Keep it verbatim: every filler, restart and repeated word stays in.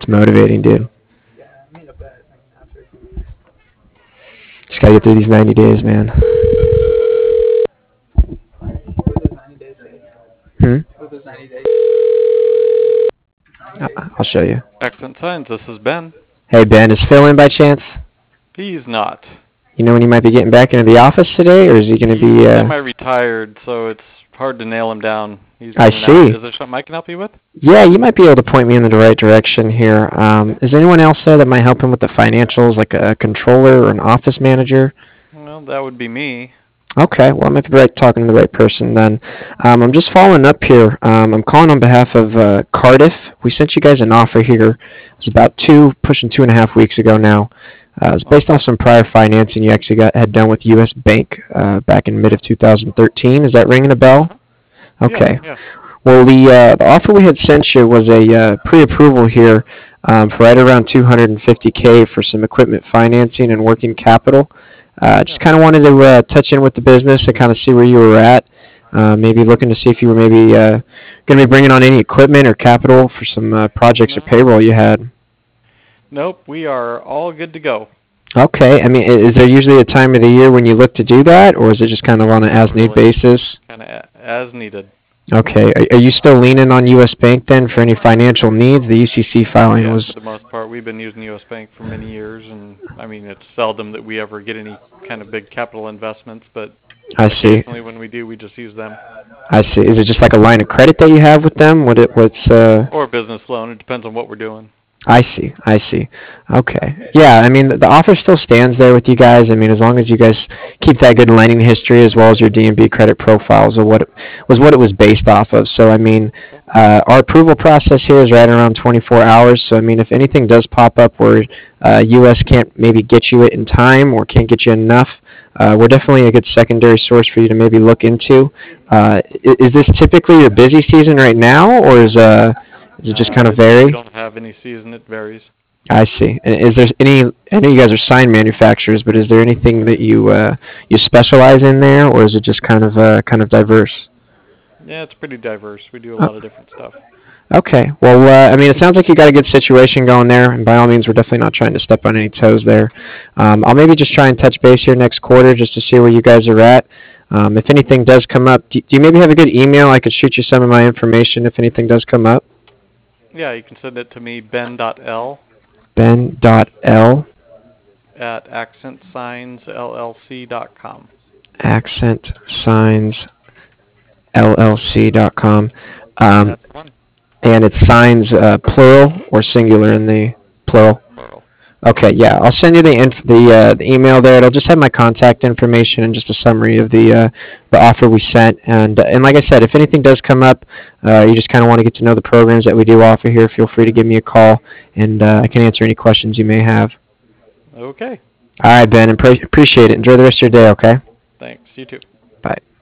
It's motivating, dude. Just gotta get through these ninety days, man. Hmm? I- I'll show you. Accent Signs, this is Ben. Hey, Ben, is Phil in by chance? He's not. You know when he might be getting back into the office today, or is he gonna He's be, uh... semi-retired, so it's hard to nail him down. He's I in and out. see. Is there something I can help you with? Yeah, you might be able to point me in the right direction here. Um, is there anyone else there that might help him with the financials, like a controller or an office manager? Well, that would be me. Okay, well, I might be right talking to the right person then. Um, I'm just following up here. Um, I'm calling on behalf of uh, Cardiff. We sent you guys an offer here. It was about two, pushing two and a half weeks ago now. Uh, it was based off some prior financing you actually got had done with U S. Bank uh, back in mid of two thousand thirteen. Is that ringing a bell? Okay. Yeah, yeah. Well, the uh, the offer we had sent you was a uh, pre-approval here um, for right around two hundred fifty k for some equipment financing and working capital. Uh, just kind of wanted to uh, touch in with the business and kind of see where you were at. Uh, maybe looking to see if you were maybe uh, going to be bringing on any equipment or capital for some uh, projects or No. payroll you had. Nope, we are all good to go. Okay. I mean, i- is there usually a time of the year when you look to do that, or is it just kind of on an Not as-need really. basis? Kind of as needed. Okay. Are, are you still leaning on U S. Bank then for any financial needs? The U C C Oh filing yeah, for was. the most part, we've been using U S. Bank for many years, and I mean, it's seldom that we ever get any kind of big capital investments, but I see. occasionally when we do, we just use them. I see. Is it just like a line of credit that you have with them? What it what's uh Or a business loan. It depends on what we're doing. I see. I see. Okay. Yeah, I mean the, the offer still stands there with you guys. I mean as long as you guys keep that good lending history as well as your D and B credit profiles or what it, was what it was based off of. So I mean uh, our approval process here is right around twenty-four hours. So I mean if anything does pop up where uh, U S can't maybe get you it in time or can't get you enough, uh, we're definitely a good secondary source for you to maybe look into. Uh, i- is this typically your busy season right now, or is uh, does it just kind Uh, of it's, we vary? don't have any season. It varies. I see. And is there any? I know you guys are sign manufacturers, but is there anything that you uh, you specialize in there, or is it just kind of uh, kind of diverse? Yeah, it's pretty diverse. We do a Oh, lot of different stuff. okay. Well, uh, I mean, it sounds like you got a good situation going there, and by all means, we're definitely not trying to step on any toes there. Um, I'll maybe just try and touch base here next quarter just to see where you guys are at. Um, if anything does come up, do, do you maybe have a good email? I could shoot you some of my information if anything does come up. Yeah, you can send it to me, ben.l Ben dot L at accent signs l l c dot com. accent signs L L C dot com. Um, That's the one. and it's signs uh, plural or singular in the plural. Plural. Okay, yeah, I'll send you the inf- the, uh, the email there. It'll just have my contact information and just a summary of the uh, the offer we sent. And uh, and like I said, if anything does come up, uh, you just kind of want to get to know the programs that we do offer here. Feel free to give me a call, and uh, I can answer any questions you may have. Okay. All right, Ben, and pre- appreciate it. Enjoy the rest of your day. Okay, Thanks. You too. bye.